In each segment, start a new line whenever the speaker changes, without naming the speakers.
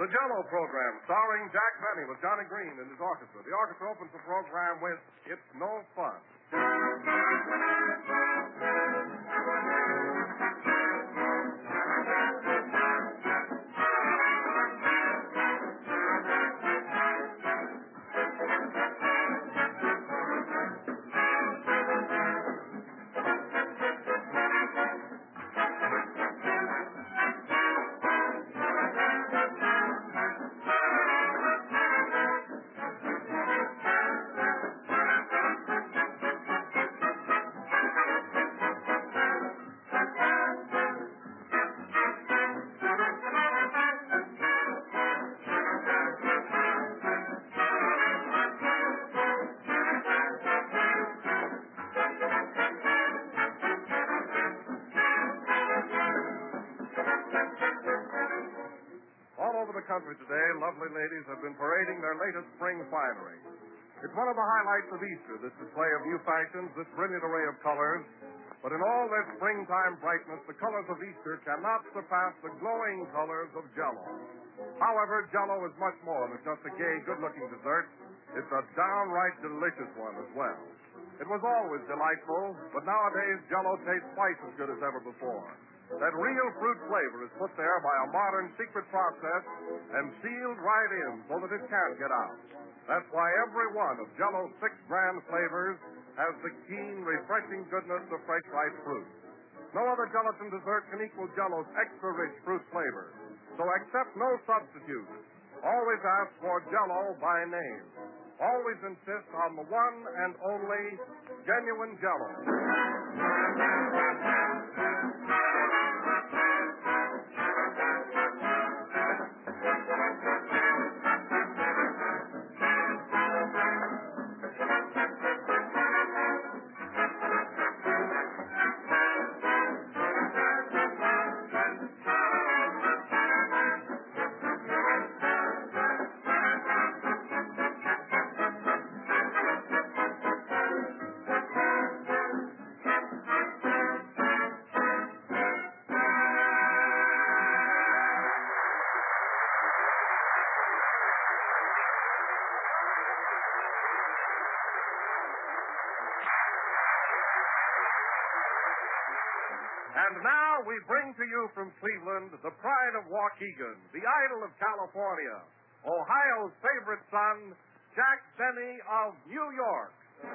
The Jello program, starring Jack Benny with Johnny Green and his orchestra. The orchestra opens the program with It's No Fun. Country today, lovely ladies have been parading their latest spring finery. It's one of the highlights of Easter, this display of new fashions, this brilliant array of colors. But in all their springtime brightness, the colors of Easter cannot surpass the glowing colors of Jello. However, Jello is much more than just a gay, good-looking dessert. It's a downright delicious one as well. It was always delightful, but nowadays Jello tastes twice as good as ever before. That real fruit flavor is put there by a modern secret process and sealed right in so that it can't get out. That's why every one of Jello's 6 grand flavors has the keen, refreshing goodness of fresh ripe fruit. No other gelatin dessert can equal Jello's extra rich fruit flavor. So accept no substitute. Always ask for Jello by name. Always insist on the one and only genuine Jello. And now we bring to you from Cleveland the pride of Waukegan, the idol of California, Ohio's favorite son, Jack Benny of New York.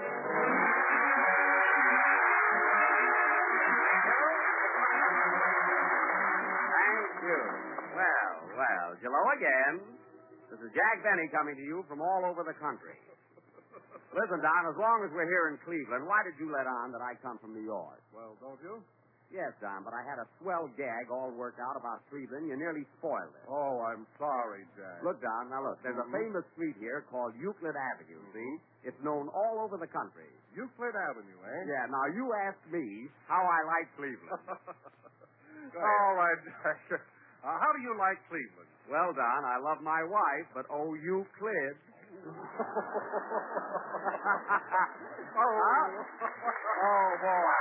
Thank you. Well, Jello again. This is Jack Benny coming to you from all over the country. Listen, Don, as long as we're here in Cleveland, why did you let on that I come from New York?
Well, don't you?
Yes, Don, but I had a swell gag all worked out about Cleveland. You nearly spoiled it.
Oh, I'm sorry, Jack.
Look, Don, there's a famous street here called Euclid Avenue, see? It's known all over the country.
Euclid Avenue, eh?
Yeah, now you asked me how I like Cleveland.
All right, Jack. How do you like Cleveland?
Well, Don, I love my wife, but oh, Euclid. Oh, boy.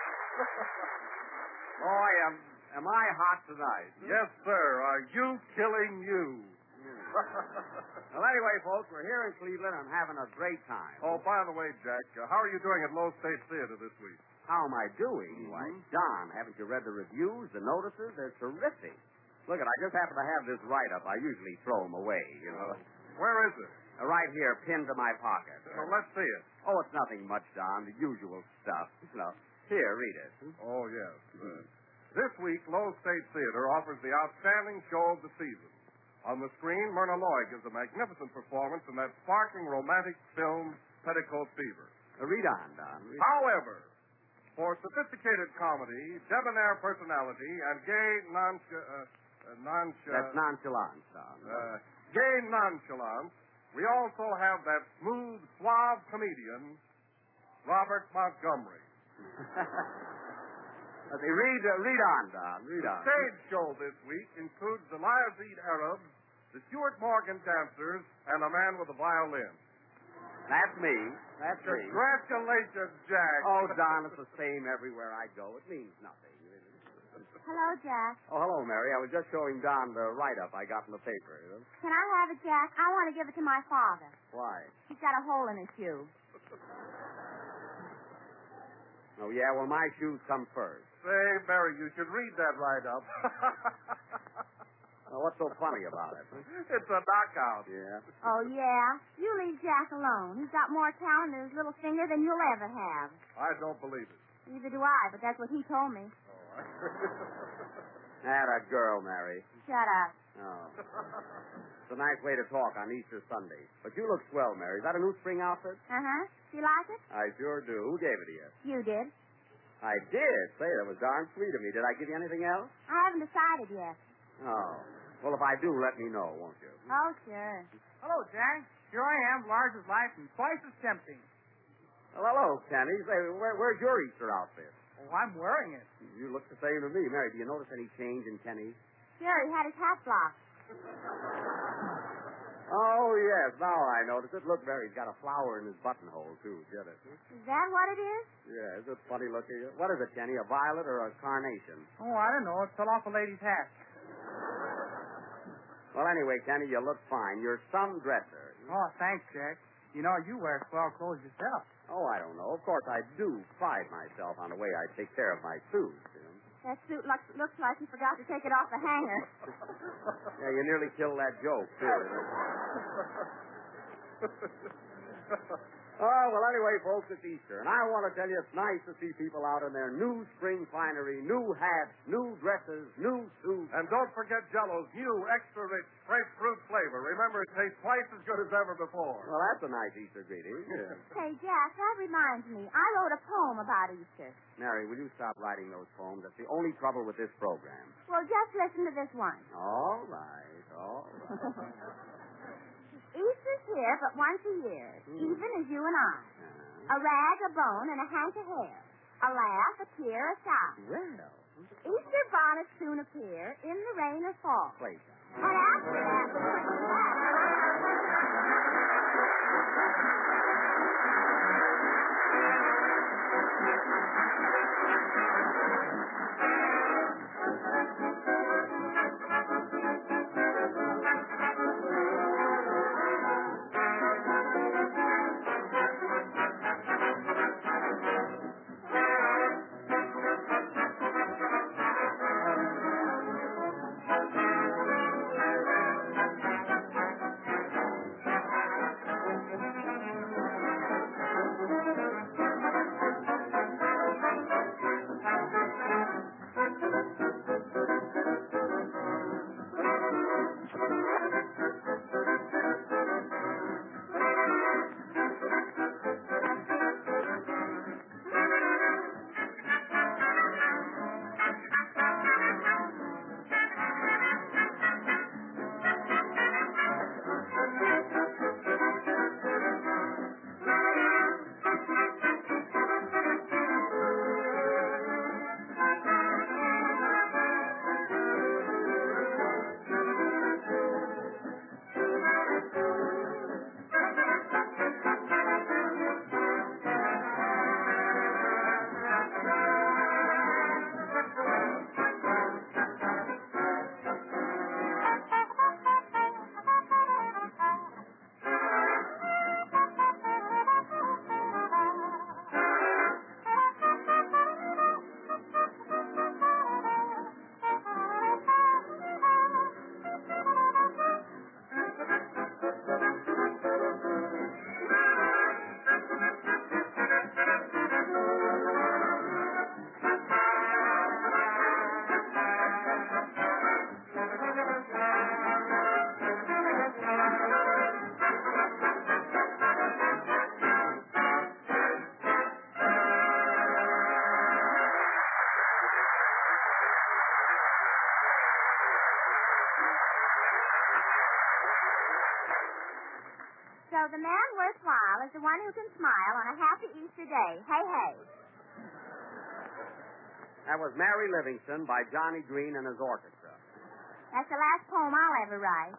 Boy, am I hot tonight?
Yes, sir. Are you killing you?
Well, anyway, folks, we're here in Cleveland and having a great time.
Oh, by the way, Jack, how are you doing at Low State Theater this week?
How am I doing? Why, Don, haven't you read the reviews, the notices? They're terrific. Look, I just happen to have this write-up. I usually throw them away, you know.
Where is it?
Right here, pinned to my pocket.
Well, let's see it.
Oh, it's nothing much, Don. The usual stuff. You know. Here, read it.
Oh, yes. This week, Low State Theater offers the outstanding show of the season. On the screen, Myrna Loy gives a magnificent performance in that sparkling romantic film, Petticoat Fever.
Read on, Don.
However, for sophisticated comedy, debonair personality, and gay
That's nonchalance, Don.
Gay nonchalance, we also have that smooth, suave comedian, Robert Montgomery.
Read on, Don. Read on.
The stage show this week includes the Liazid Arabs, the Stuart Morgan dancers, and a man with a violin.
That's me. That's me.
Congratulations, Jack.
Oh, Don, it's the same everywhere I go. It means nothing.
Hello, Jack.
Oh, hello, Mary. I was just showing Don the write-up I got in the paper.
Can I have it, Jack? I want to give it to my father.
Why?
He's got a hole in his shoe.
Oh, yeah? Well, my shoes come first.
Say, Mary, you should read that write-up.
Well, what's so funny about it?
It's a knockout.
Yeah.
Oh, yeah? You leave Jack alone. He's got more talent in his little finger than you'll ever have.
I don't believe it.
Neither do I, but that's what he told me.
That a girl, Mary.
Shut up.
Oh. It's a nice way to talk on Easter Sunday. But you look swell, Mary. Is that a new spring outfit?
Uh-huh. Do you like it?
I sure do. Who gave it to you?
You did.
I did. Say, that was darn sweet of me. Did I give you anything else?
I haven't decided yet.
Oh. Well, if I do, let me know, won't you?
Oh, sure.
Hello, Jack. Here I am, large as life and twice as tempting.
Well, hello, Kenny. Say, where's your Easter outfit?
Oh, I'm wearing it.
You look the same to me. Mary, do you notice any change in Kenny?
Sure, he had his hat blocked.
Oh, yes. Now I notice it. Look, Mary, he's got a flower in his buttonhole, too. Get it?
Is that what it is?
Yeah, is it funny looking? What is it, Kenny? A violet or a carnation?
Oh, I don't know. It fell off a lady's hat.
Well, anyway, Kenny, you look fine. You're some dresser.
Oh, thanks, Jack. You know, you wear swell clothes yourself.
Oh, I don't know. Of course, I do pride myself on the way I take care of my suits. You know?
That suit looks like you forgot to take it off the hanger.
Yeah, you nearly killed that joke, too. Oh, well, anyway, folks, it's Easter, and I want to tell you it's nice to see people out in their new spring finery, new hats, new dresses, new suits.
And don't forget Jell-O's new extra-rich grapefruit flavor. Remember, it tastes twice as good as ever before.
Well, that's a nice Easter greeting. Yeah.
Hey, Jack, that reminds me. I wrote a poem about Easter.
Mary, will you stop writing those poems? That's the only trouble with this program.
Well, just listen to this one.
All right, all right.
Easter's here but once a year, even as you and I. A rag, a bone, and a hank of hair. A laugh, a tear, a sigh.
Well,
Easter bonnets soon appear in the rain or fall.
play
And after that, So the man worthwhile is the one who can smile on a happy Easter day. Hey, hey.
That was Mary Livingston by Johnny Green and his orchestra.
That's the last poem I'll ever write.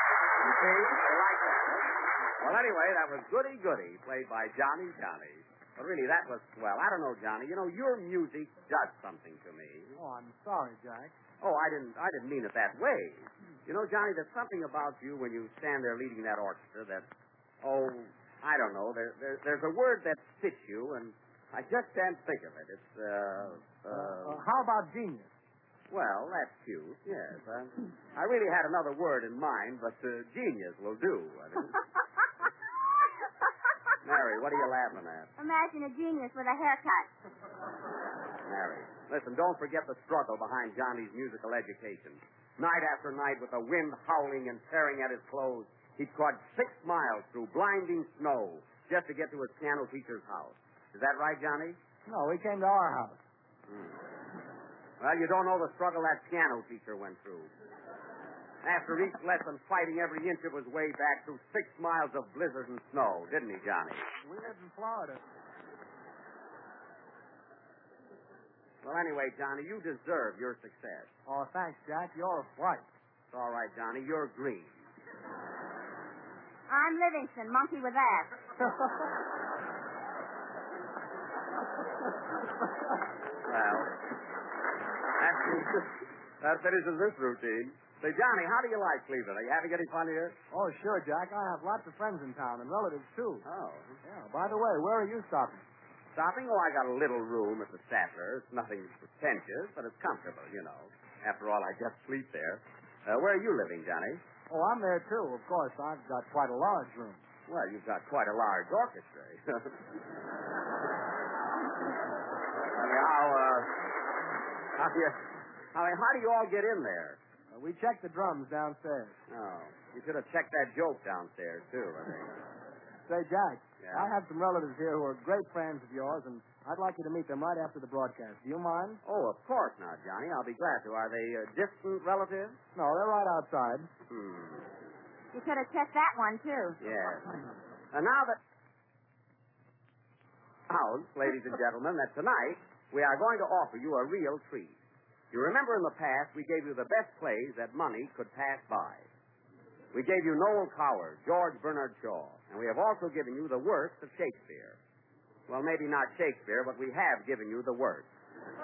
See? You like that? Well, anyway, that was Goody Goody, played by Johnny Johnny. But really, that was swell. I don't know, Johnny. You know, your music does something to me.
Oh, I'm sorry, Jack.
Oh, I didn't mean it that way. You know, Johnny, there's something about you when you stand there leading that orchestra that, I don't know. There's a word that fits you, and I just can't think of it. It's,
How about genius?
Well, that's cute, yes. I really had another word in mind, but genius will do. I mean. Mary, what are you laughing at?
Imagine a genius with a haircut.
Mary, listen, don't forget the struggle behind Johnny's musical education. Night after night, with the wind howling and tearing at his clothes, he trudged 6 miles through blinding snow just to get to his piano teacher's house. Is that right, Johnny?
No, he came to our house.
Well, you don't know the struggle that piano teacher went through. After each lesson, fighting every inch of his way back through 6 miles of blizzard and snow, didn't he, Johnny?
We live in Florida.
Well, anyway, Johnny, you deserve your success.
Oh, thanks, Jack. You're white.
It's all right, Johnny. You're green.
I'm Livingston, monkey with ass.
Well, that finishes this routine. Say, Johnny, how do you like Cleveland? Are you having any fun here?
Oh, sure, Jack. I have lots of friends in town and relatives, too.
Oh.
Yeah, by the way, where are you stopping?
Stopping? Oh, I got a little room at the Statler. It's nothing pretentious, but it's comfortable, you know. After all, I just sleep there. Where are you living, Johnny?
Oh, I'm there, too. Of course, I've got quite a large room.
Well, you've got quite a large orchestra. How do you all get in there?
We checked the drums downstairs.
Oh, you should have checked that joke downstairs, too, I think.
Say, Jack,
Yeah?
I have some relatives here who are great friends of yours, and I'd like you to meet them right after the broadcast. Do you mind?
Oh, of course not, Johnny. I'll be glad to. Are they distant relatives?
No, they're right outside.
You could have checked that one, too.
Yes. And now that... House, ladies and gentlemen, that tonight we are going to offer you a real treat. You remember in the past we gave you the best plays that money could pass by. We gave you Noel Coward, George Bernard Shaw, and we have also given you the works of Shakespeare. Well, maybe not Shakespeare, but we have given you the works.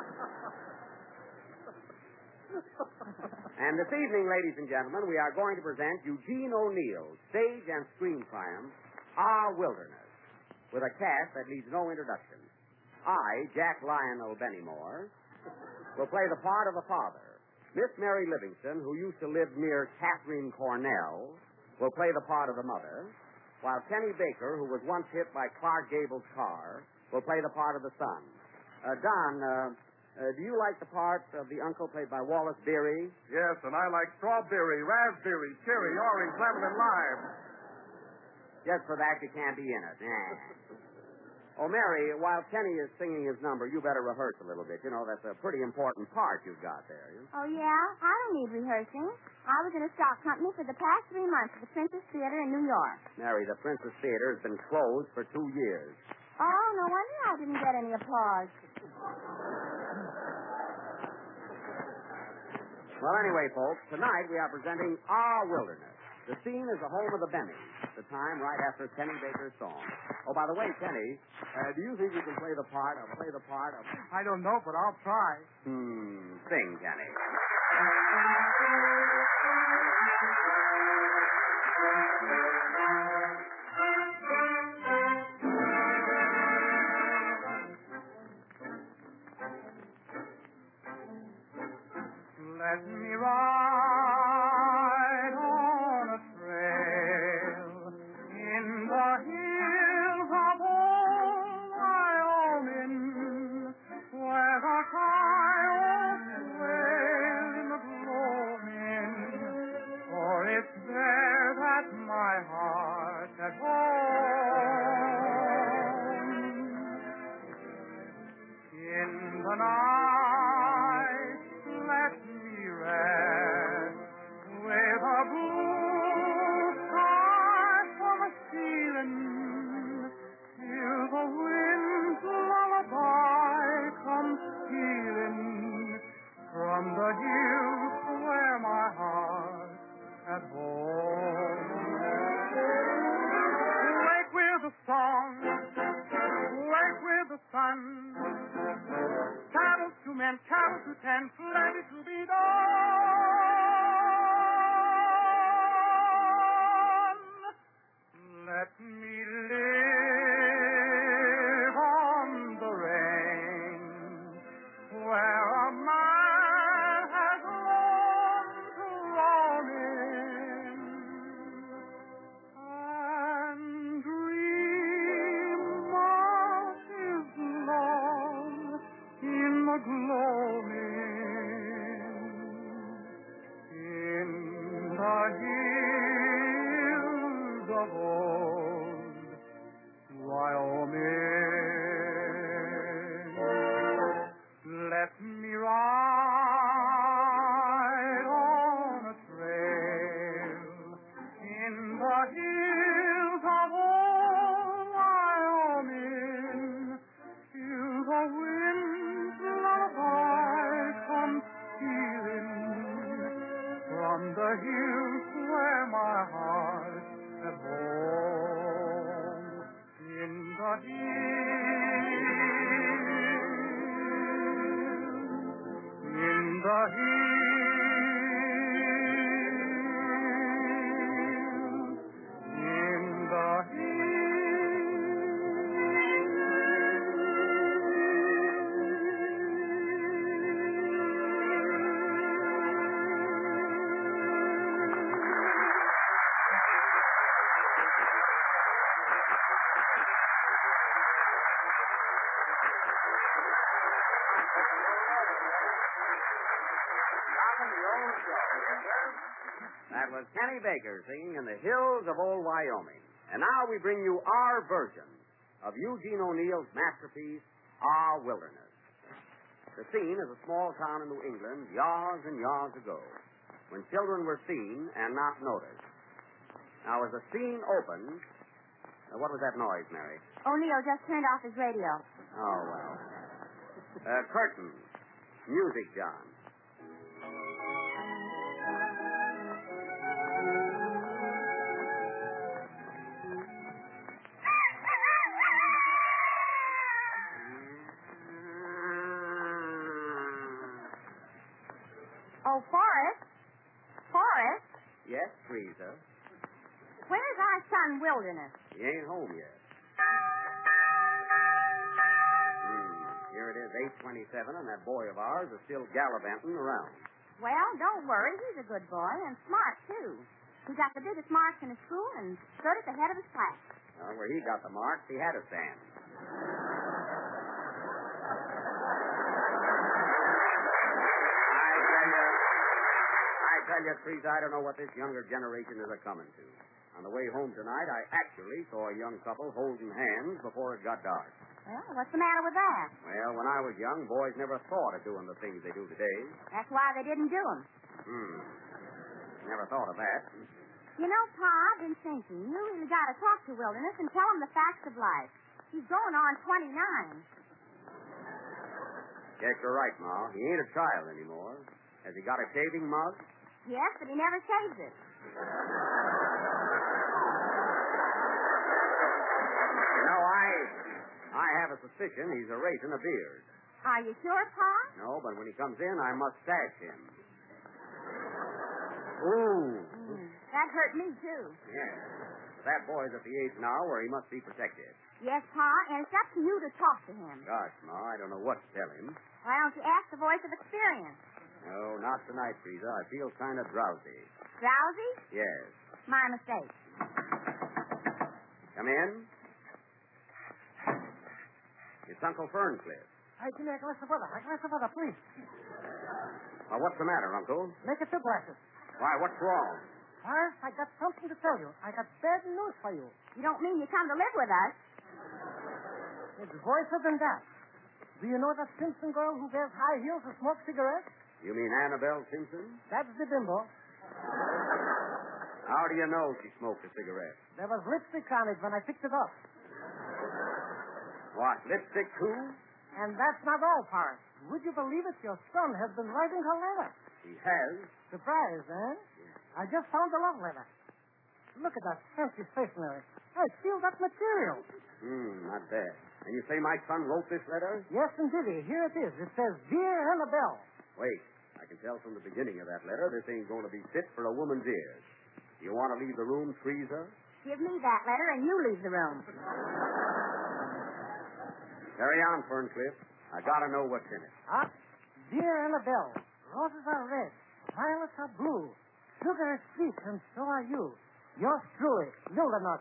And this evening, ladies and gentlemen, we are going to present Eugene O'Neill's stage and screen triumph, Our Wilderness, with a cast that needs no introduction. I, Jack Lionel Bennymore, will play the part of the father. Miss Mary Livingston, who used to live near Catherine Cornell, will play the part of the mother, while Kenny Baker, who was once hit by Clark Gable's car, will play the part of the son. Don, do you like the part of the uncle played by Wallace Beery?
Yes, and I like strawberry, raspberry, cherry, orange, lemon, and lime.
Just for that, you can't be in it. Nah. Oh, Mary, while Kenny is singing his number, you better rehearse a little bit. You know, that's a pretty important part you've got there.
Oh, yeah? I don't need rehearsing. I was in a stock company for the past 3 months at the Princess Theater in New York.
Mary, the Princess Theater has been closed for 2 years.
Oh, no wonder I didn't get any applause.
Well, anyway, folks, tonight we are presenting Our Wilderness. The scene is the home of the Bennys. The time right after Kenny Baker's song. Oh, by the way, Kenny, do you think you can play the part of...
I don't know, but I'll try.
Sing, Kenny.
Let me ride on a trail in the hills of old Wyoming, where the coyotes wail in the gloaming, for it's there that my heart at home. In the night, let me rest with a blue sky for the ceiling, till the wind's lullaby comes stealing from the hills where my heart's at home. Wake with a song, wake
men carol to 10, plenty to be done. Let me live on the range where a man has learned to roam in and dream of his love in the gloaming in the hills of old Wyoming. Let me ride on a trail in the hills of old Wyoming till the wind's lullaby comes stealing from the hills where my heart at home in the hills, in the hills, in the
That was Kenny Baker singing in the hills of old Wyoming. And now we bring you our version of Eugene O'Neill's masterpiece, Our Wilderness. The scene is a small town in New England years and years ago, when children were seen and not noticed. Now, as the scene opens, what was that noise, Mary?
O'Neill just turned off his radio.
Oh, well. Curtain. Music, John.
Oh, Forrest? Forrest?
Yes, Teresa.
Where's our son, Wilderness?
He ain't home yet. Here it is, 8:27, and that boy of ours is still gallivanting around.
Well, don't worry. He's a good boy and smart, too. He got the biggest marks in his school and stood at the head of his class.
Well, where he got the marks, he had to stand. I tell you, Teresa, I don't know what this younger generation is a-coming to. On the way home tonight, I actually saw a young couple holding hands before it got dark.
Well, what's the matter with that?
Well, when I was young, boys never thought of doing the things they do today.
That's why they didn't do them.
Never thought of that.
You know, Pa, I've been thinking, you really got to talk to Wilderness and tell him the facts of life. He's going on 29.
Yes, you're right, Ma. He ain't a child anymore. Has he got a shaving mug?
Yes, but he never shaves it.
You know, I have a suspicion he's erasing a beard.
Are you sure, Pa?
No, but when he comes in, I must sash him. Ooh.
That hurt me, too.
Yes. That boy's at the age now where he must be protected.
Yes, Pa, and it's up to you to talk to him.
Gosh, Ma, I don't know what to tell him.
Why don't you ask the voice of experience?
No, not tonight, Teresa. I feel kind of drowsy.
Drowsy?
Yes.
My mistake.
Come in. It's Uncle Ferncliff.
Hey, give me a glass of water. A glass of water, please.
Well, what's the matter, Uncle?
Make it 2 glasses.
Why, what's wrong?
First, I got something to tell you. I got bad news for you.
You don't mean you come to live with us?
It's worse than that. Do you know that Simpson girl who wears high heels and smokes cigarettes?
You mean Annabelle Simpson?
That's the bimbo.
How do you know she smoked a cigarette?
There was lipstick on it when I picked it up.
What, lipstick too?
And that's not all, Forrest. Would you believe it? Your son has been writing her letter.
He has?
Surprise, eh? I just found the love letter. Look at that fancy stationery. I feel that material.
Not bad. And you say my son wrote this letter?
Yes, indeed. Here it is. It says, Dear Annabelle.
Wait. I can tell from the beginning of that letter this ain't going to be fit for a woman's ears. You want to leave the room, Teresa?
Give me that letter and you leave the room.
Carry on, Ferncliff. I got to know what's in it.
Dear Annabelle, roses are red, violets are blue, sugar is sweet, and so are you. Yours truly, Wildernut.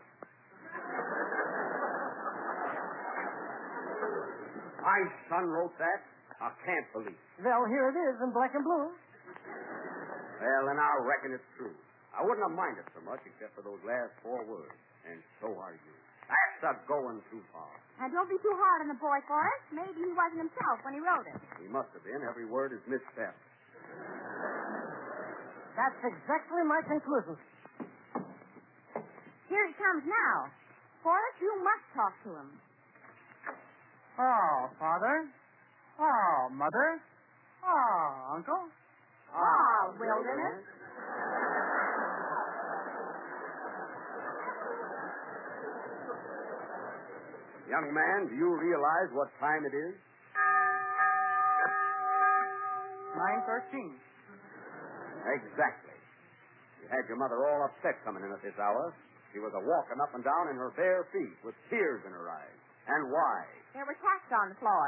My son wrote that? I can't believe it.
Well, here it is in black and blue.
Well, then I'll reckon it's true. I wouldn't have minded so much except for those last 4 words. And so are you. That's a going too far.
Now, don't be too hard on the boy, Forrest. Maybe he wasn't himself when he wrote it.
He must have been. Every word is misspelled.
That's exactly my conclusion.
Here he comes now. Forrest, you must talk to him.
Oh, Father. Oh, Mother. Oh, Uncle.
Oh, Wilderness.
Young man, do you realize what time it is?
9:13.
Exactly. You had your mother all upset coming in at this hour. She was a-walking up and down in her bare feet with tears in her eyes. And why?
There were tacks on the floor.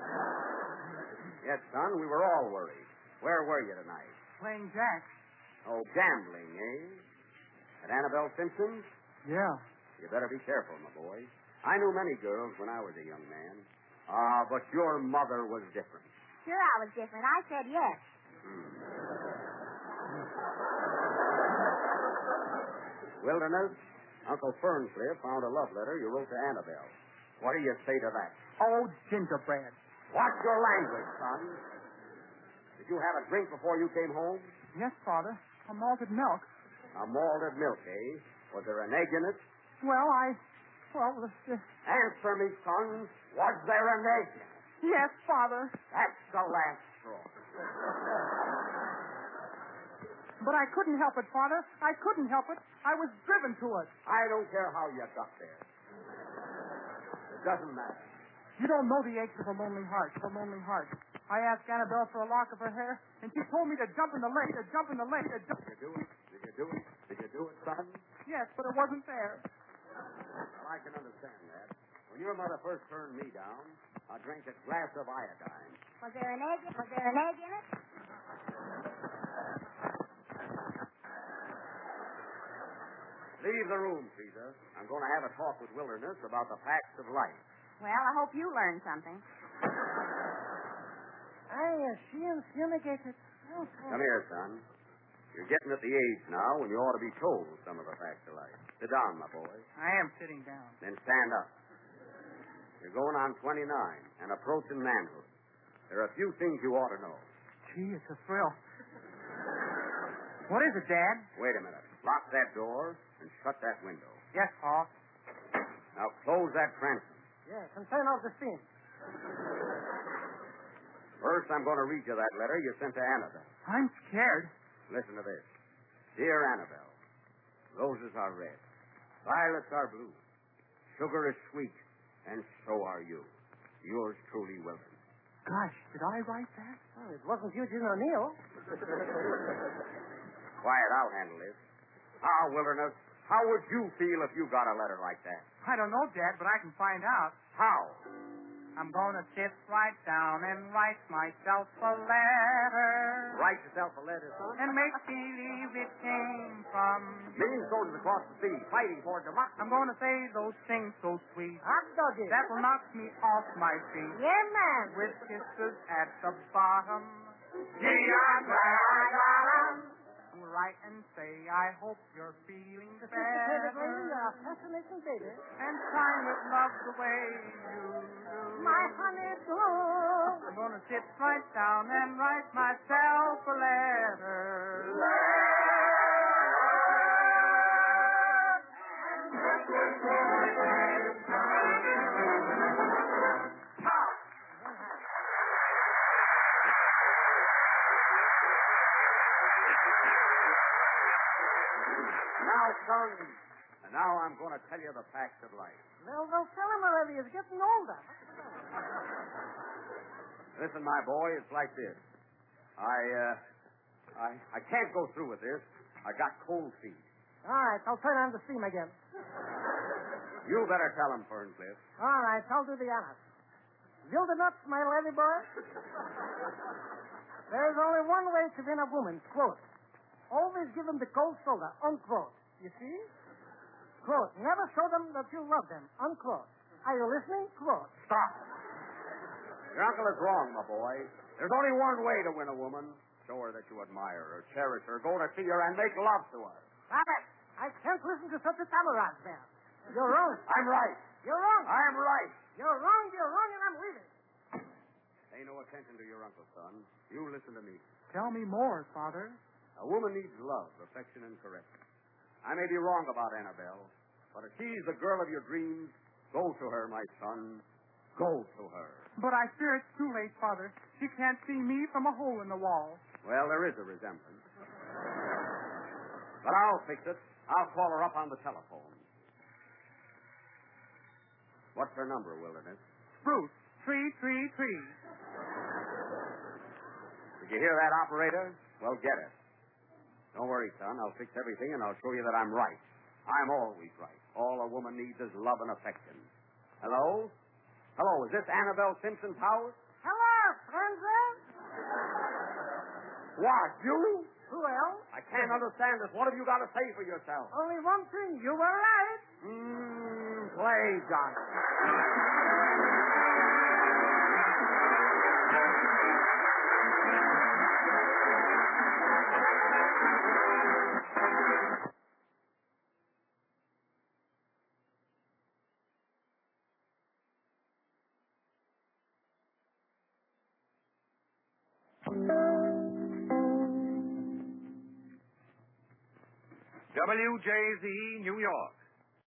Yes, son, we were all worried. Where were you tonight?
Playing jack.
Oh, gambling, eh? At Annabelle Simpson's?
Yeah.
You better be careful, my boy. I knew many girls when I was a young man. But your mother was different.
Sure, I was different. I said yes.
Wilderness, Uncle Ferncliff found a love letter you wrote to Annabelle. What do you say to that?
Oh, gingerbread.
Watch your language, son. Did you have a drink before you came home?
Yes, Father. A malted milk.
A malted milk, eh? Was there an egg in it?
Well,
Answer me, son. Was there an egg in it?
yes, Father.
That's the last straw.
But I couldn't help it, Father. I couldn't help it. I was driven to it.
I don't care how you got there. It doesn't matter.
You don't know the aches of a lonely heart. I asked Annabelle for a lock of her hair, and she told me to jump in the lake,
Did you do it? Did you do it, son?
Yes, but it wasn't there.
Well, I can understand that. When your mother first turned me down, I drank a glass of iodine.
Was there an egg in it?
Leave the room, Caesar. I'm going to have a talk with Wilderness about the facts of life.
Well, I hope you learned something.
She infumigated.
Come here, son. You're getting at the age now when you ought to be told some of the facts of life. Sit down, my boy.
I am sitting down.
Then stand up. You're going on 29 and approaching manhood. There are a few things you ought to know.
Gee, it's a thrill. What is it, Dad?
Wait a minute. Lock that door and shut that window.
Yes, Pa.
Now close that transom.
Yes, and turn off the steam.
First, I'm going to read you that letter you sent to Annabelle.
I'm scared.
Listen to this. Dear Annabelle, roses are red. Violets are blue. Sugar is sweet. And so are you. Yours truly, Wilson.
Gosh, did I write that?
Oh, it wasn't Eugene O'Neill.
Quiet, I'll handle this. Now, Wilderness, how would you feel if you got a letter like that?
I don't know, Dad, but I can find out.
How?
I'm going to sit right down and write myself a letter.
Write yourself a letter, son.
And make believe it came from
Million soldiers across the sea fighting for democracy.
I'm going to say those things so sweet
Hot doggy.
that will knock me off my feet.
Yeah, man.
With kisses at the bottom.
Gee, I'm glad I got 'em.
Write and say, I hope you're feeling
Mr.
better.
Pettigrew, you're a fascinating baby.
And sign with love the way you do.
My honey boo.
I'm going to sit right down and write myself a letter.
Now, son, And now I'm going to tell you the facts of life.
Well, tell him already. He's getting older.
Listen, my boy, it's like this. I can't go through with this. I got cold feet.
All right, I'll turn on the steam again.
You better tell him, Ferncliff.
All right, I'll do the honors. Build the nuts, my lady boy. There's only one way to win a woman, quote. Always give them the cold shoulder, unquote. You see? Quote, never show them that you love them, unquote. Are you listening? Quote.
Stop. Your uncle is wrong, my boy. There's only one way to win a woman. Show her that you admire her, cherish her, go to see her, and make love to her.
Robert, I can't listen to such a tamarag there. You're wrong.
I'm right.
You're wrong.
I'm right.
You're wrong, and I'm leaving.
Pay no attention to your uncle, son. You listen to me.
Tell me more, Father.
A woman needs love, affection, and correction. I may be wrong about Annabelle, but if she's the girl of your dreams, go to her, my son. Go to her.
But I fear it's too late, Father. She can't see me from a hole in the wall.
Well, there is a resemblance. But I'll fix it. I'll call her up on the telephone. What's her number, Wilderness?
Spruce, 333.
Did you hear that, operator? Well, get it. Don't worry, son. I'll fix everything, and I'll show you that I'm right. I'm always right. All a woman needs is love and affection. Hello? Hello, is this Annabelle Simpson's house?
Hello, Francis.
What, you?
Well,
I can't understand this. What have you got to say for yourself?
only one thing. You were right.
Play, Johnny.
WJZ, New York.